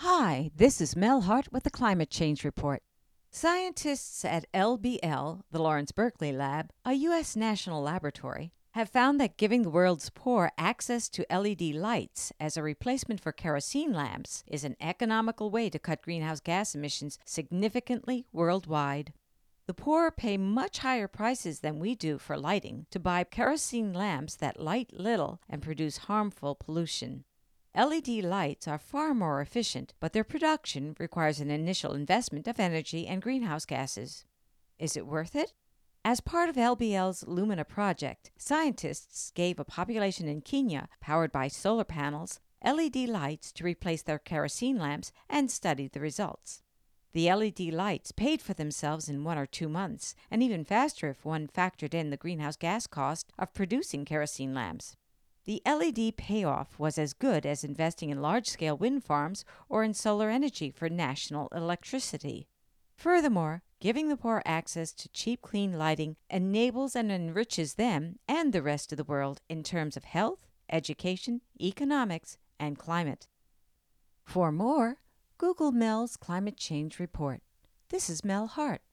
Hi, this is Mel Hart with the Climate Change Report. Scientists at LBL, the Lawrence Berkeley Lab, a U.S. national laboratory, have found that giving the world's poor access to LED lights as a replacement for kerosene lamps is an economical way to cut greenhouse gas emissions significantly worldwide. The poor pay much higher prices than we do for lighting to buy kerosene lamps that light little and produce harmful pollution. LED lights are far more efficient, but their production requires an initial investment of energy and greenhouse gases. Is it worth it? As part of LBL's Lumina project, scientists gave a population in Kenya, powered by solar panels, LED lights to replace their kerosene lamps and studied the results. The LED lights paid for themselves in 1 or 2 months, and even faster if one factored in the greenhouse gas cost of producing kerosene lamps. The LED payoff was as good as investing in large-scale wind farms or in solar energy for national electricity. Furthermore, giving the poor access to cheap, clean lighting enables and enriches them and the rest of the world in terms of health, education, economics, and climate. For more, Google Mel's Climate Change Report. This is Mel Hart.